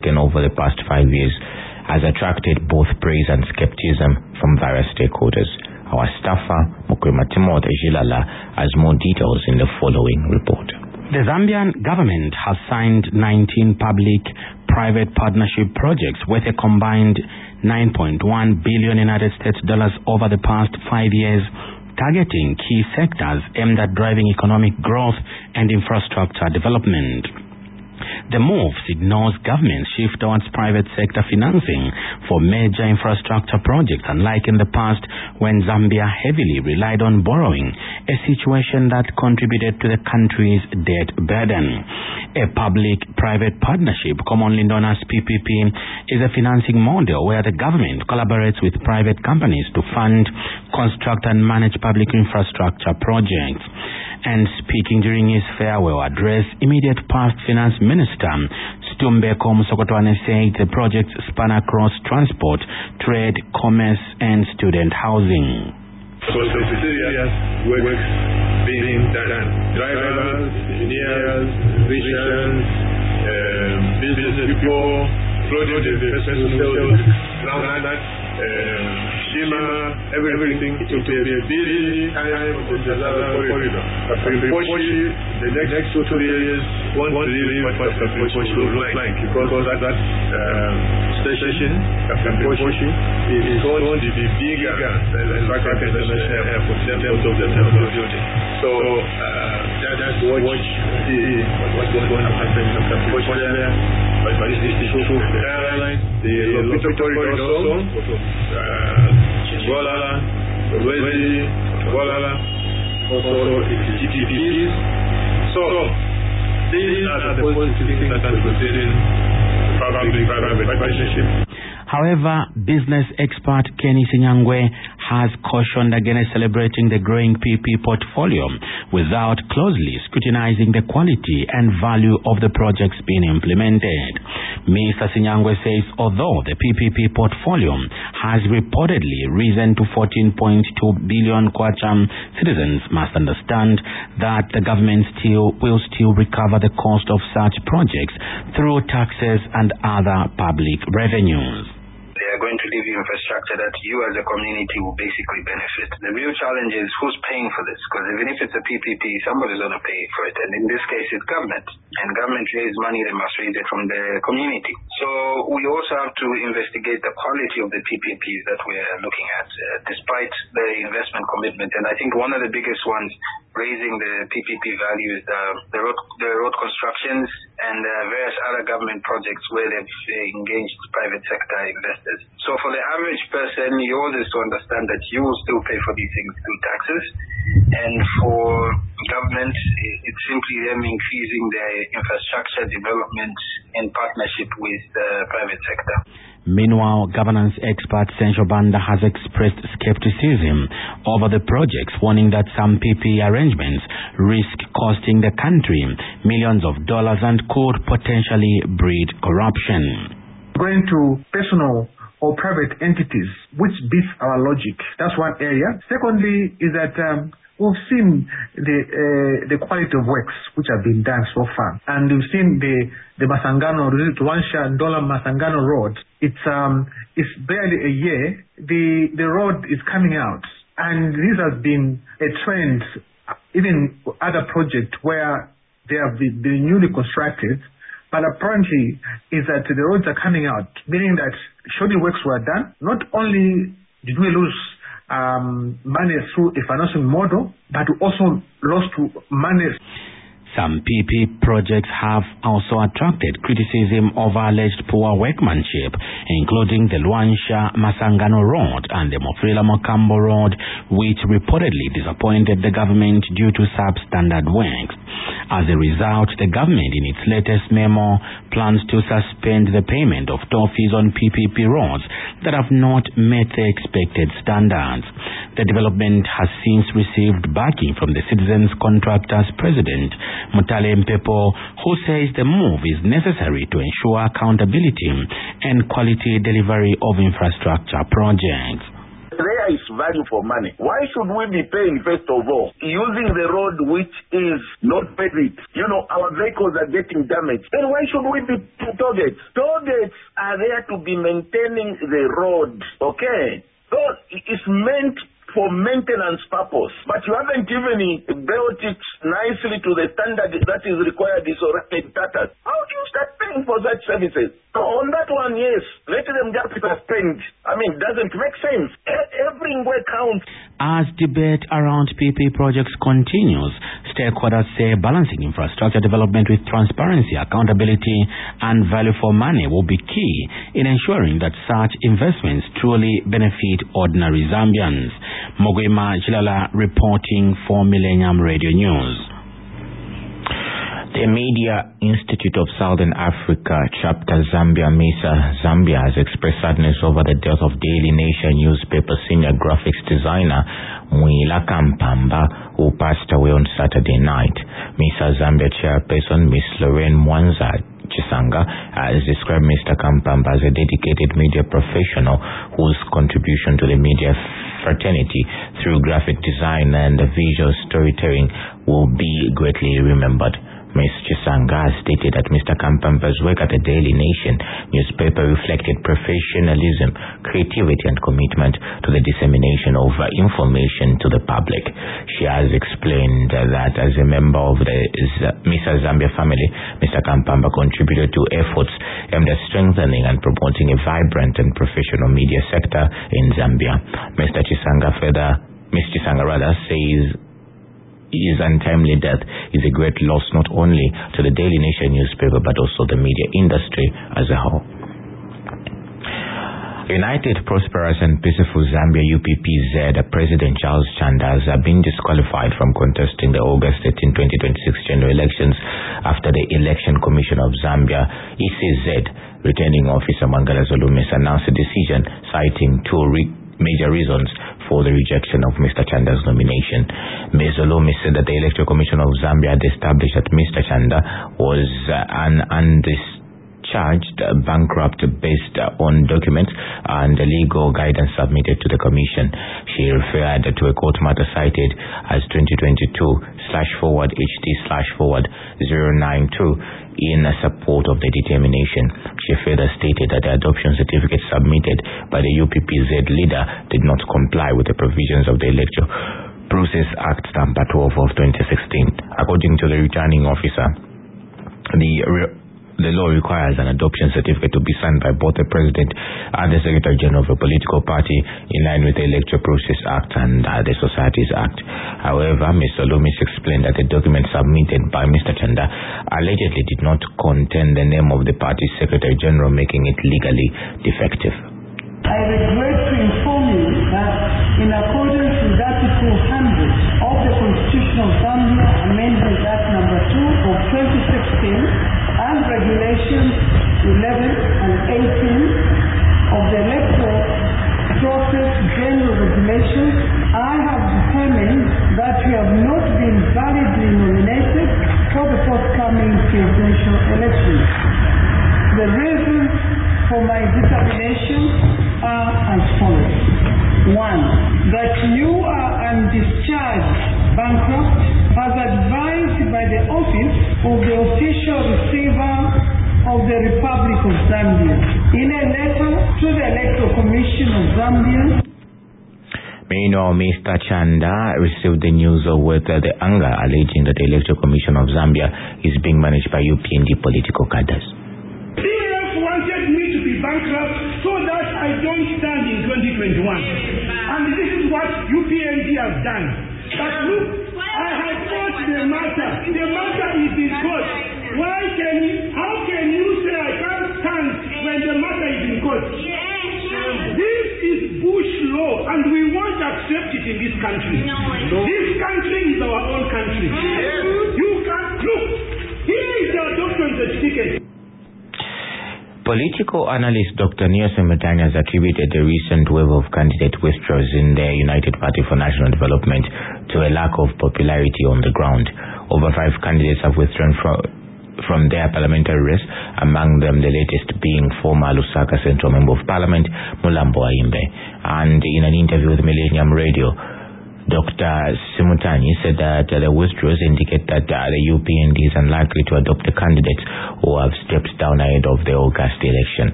taken over the past 5 years has attracted both praise and skepticism from various stakeholders. Our staffer, Mukrima Timothy Jilala, has more details in the following report. The Zambian government has signed 19 public-private partnership projects worth a combined $9.1 billion United States dollars over the past 5 years, targeting key sectors aimed at driving economic growth and infrastructure development. The move signals government's shift towards private sector financing for major infrastructure projects, unlike in the past when Zambia heavily relied on borrowing, a situation that contributed to the country's debt burden. A public-private partnership, commonly known as PPP, is a financing model where the government collaborates with private companies to fund, construct and manage public infrastructure projects. And speaking during his farewell address, immediate past Finance Minister Stumbeko Musokotwane said the projects span across transport, trade, commerce and student housing. So serious work being done. Drivers, engineers, musicians, business people, project investors, Shima, everything to be a busy time of the Zazala corridor. Unfortunately, the next 2 years won't really what Kapiposhi will look like, because that station, Kapiposhi, is going to be bigger than Raka International Airport in terms of the building. So just watch what's going to happen in Kapiposhi there. But this is the truth. The airline, the Lopito corridor also, Chingwala, Wezi, Wala, also GTPs. So these are the positive things that are considering public-private partnership. However, business expert Kenny Sinyangwe has cautioned against celebrating the growing PP portfolio without closely scrutinizing the quality and value of the projects being implemented. Mr. Sinyangwe says although the PPP portfolio has reportedly risen to 14.2 billion kwacha, citizens must understand that the government will still recover the cost of such projects through taxes and other public revenues. They are going to leave you infrastructure that you as a community will basically benefit. The real challenge is who's paying for this, because even if it's a PPP, somebody's going to pay for it, and in this case it's government. And government raise money, they must raise it from the community. So we also have to investigate the quality of the PPPs that we're looking at, despite the investment commitment. And I think one of the biggest ones raising the PPP value is the road constructions and various other government projects where they've engaged private sector investors. So for the average person, yours is to understand that you will still pay for these things through taxes. And for government, it's simply them increasing their infrastructure development in partnership with the private sector. Meanwhile, governance expert Sencho Banda has expressed skepticism over the projects, warning that some PP arrangements risk costing the country millions of dollars and could potentially breed corruption. Going to personal or private entities, which beats our logic. That's one area. Secondly is that we've seen the quality of works which have been done so far, and we've seen the Masangano, Rwansha and Dola Masangano Road. It's barely a year. The road is coming out, and this has been a trend. Even other projects where they have been newly constructed, but apparently is that the roads are coming out, meaning that shoddy works were done. Not only did we lose money through a financing model, but we also lost money. Some PP projects have also attracted criticism over alleged poor workmanship, including the Luansha Masangano Road and the Mofrila Mokambo Road, which reportedly disappointed the government due to substandard works. As a result, the government in its latest memo plans to suspend the payment of toll fees on PPP roads that have not met the expected standards. The development has since received backing from the Citizens Contractors President, Mutale Mpepo, who says the move is necessary to ensure accountability and quality delivery of infrastructure projects. There price value for money. Why should we be paying, first of all, using the road which is not paved? Our vehicles are getting damaged. Then why should we be toll gates? Toll gates are there to be maintaining the road, okay? So it's meant for maintenance purpose, but you haven't even built it nicely to the standard that is required in status. How do you start paying for such services? So on that one, yes, let them just spend. Doesn't make sense. Every way counts. As debate around PP projects continues, stakeholders say balancing infrastructure development with transparency, accountability, and value for money will be key in ensuring that such investments truly benefit ordinary Zambians. Mogwema Jilala reporting for Millennium Radio News. The Media Institute of Southern Africa, Chapter Zambia, MISA Zambia, has expressed sadness over the death of Daily Nation newspaper senior graphics designer Mwila Kampamba, who passed away on Saturday night. MISA Zambia chairperson Ms. Lorraine Mwanza Chisanga has described Mr. Kampamba as a dedicated media professional whose contribution to the media fraternity through graphic design and visual storytelling will be greatly remembered. Ms. Chisanga stated that Mr. Kampamba's work at the Daily Nation newspaper reflected professionalism, creativity, and commitment to the dissemination of information to the public. She has explained that as a member of the MISA Zambia family, Mr. Kampamba contributed to efforts aimed at strengthening and promoting a vibrant and professional media sector in Zambia. Ms. Chisanga says his untimely death is a great loss not only to the Daily Nation newspaper but also the media industry as a whole. United, Prosperous and Peaceful Zambia UPPZ President Charles Chanda has been disqualified from contesting the August 13, 2026 general elections after the Election Commission of Zambia, ECZ, returning officer Mangala Zulumis announced a decision citing two major reasons for the rejection of Mr. Chanda's nomination. Ms. Zulumis said that the Electoral Commission of Zambia had established that Mr. Chanda was an undischarged bankrupt based on documents and legal guidance submitted to the Commission. She referred to a court matter cited as 2022/HT/092 in support of the determination. She further stated that the adoption certificate submitted by the UPPZ leader did not comply with the provisions of the Electoral Process Act number 12 of 2016. According to the returning officer, the law requires an adoption certificate to be signed by both the President and the Secretary General of a political party in line with the Electoral Process Act and the Societies Act. However, Mr. Loomis explained that the document submitted by Mr. Chanda allegedly did not contain the name of the party's Secretary General, making it legally defective. I regret to inform you that in accordance with Article 100 of the Constitution of Zambia, Amendment Act number 2 of 2016, and Regulations 11 and 18 of the Electoral Process General Regulations, I have determined that you have not been validly nominated for the forthcoming presidential elections. The reasons for my determination are as follows. 1. That you are undischarged bankrupt as advised by the office of the official receiver of the Republic of Zambia in a letter to the Electoral Commission of Zambia. Meanwhile, Mr. Chanda received the news with the anger, alleging that the Electoral Commission of Zambia is being managed by UPND political cadres. CF wanted me to be bankrupt so that I don't stand in 2021. And this is what UPND has done. But look, I have fought the matter. The matter is in court. How can you say I can't stand when the matter is in court? This is Bush law and we won't accept it in this country. This country is our own country. You can't look. Here is the adoption certificate. Political analyst Dr. Nielsen Matanya has attributed the recent wave of candidate withdrawals in the United Party for National Development to a lack of popularity on the ground. Over 5 candidates have withdrawn from their parliamentary race, among them the latest being former Lusaka Central Member of Parliament Mulambo Ayimbe. And in an interview with Millennium Radio, Dr. Simutani said that the withdrawals indicate that the UPND is unlikely to adopt the candidates who have stepped down ahead of the August election.